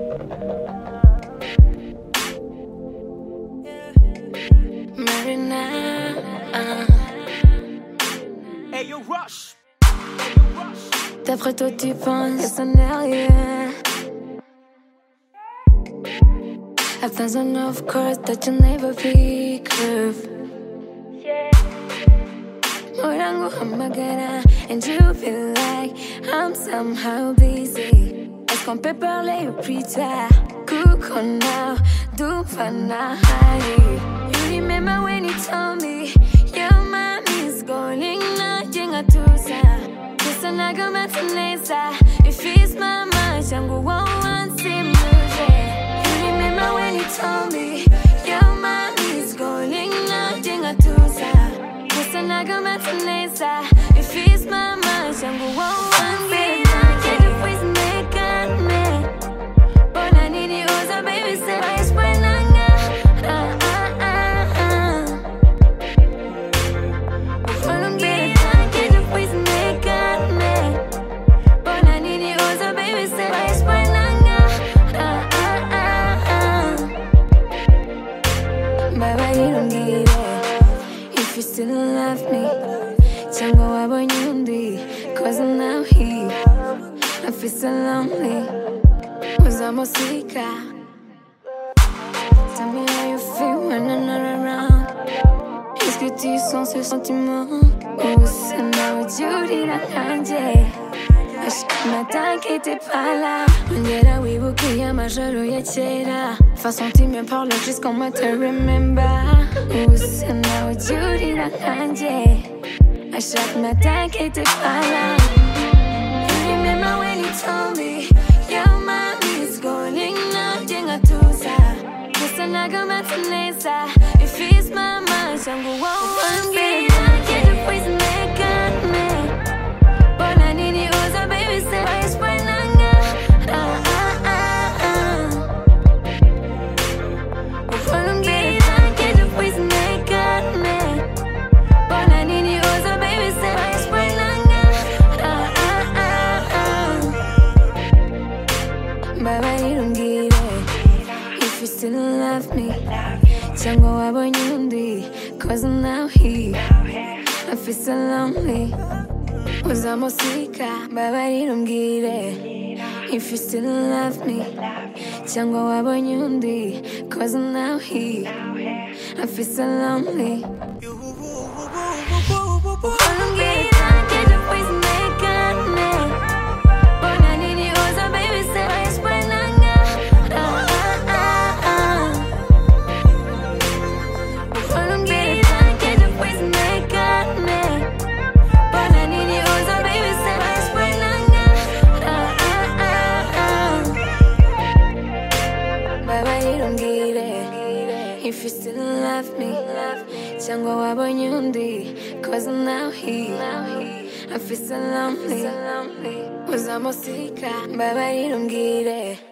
Marina, Hey yo, Rush. d'après toi tu penses que ça n'est rien. A thousand of course that you'll never be curved. Morango hamagara and you feel like I'm somehow busy. Est-ce qu'on peut parler plus tard? Coucou now, do fana high. You remember when you told me your mommy's calling, nothing at all. Just naga matinesa. If it's my mind, changu won't see me. You remember when you told me your mommy's calling, nothing at all. Just naga matinesa. If it's my mind, changu won't see me. Baby, said I explain if you still love me, chango wabonyundi, 'cause I'm now here. I feel so lonely. Was I musica? Tell me how you feel when I'm not around. Est-ce que tu sens ce sentiment? Ou c'est now Judy la kanje? Matin qui était pas là. Ngera wibukia majoro ya kera. Façon tu me parles jusqu'en moi te remember. Ou c'est now Judy la kanje? À chaque matin qui était pas là. You remember when you told me your mommy's calling, nothing at all. Gusa naga matinesa. If it's my mind, changu won't be. Get a poison maker me. Bona nini uza baby say I explain nanga. Bona be get a poison maker me. Bona nini uza baby say I explain nanga. Baba irungire. If you still love me, chango wabonyundi, 'cause I'm now here. I feel so lonely. Uza musica, baba irungire. If you still love me, chango wabonyundi, 'cause I'm now here. I feel so lonely. If you still love me, chango wabonyundi, 'cause I'm now here. I feel so lonely. Uza musica, baba irungire.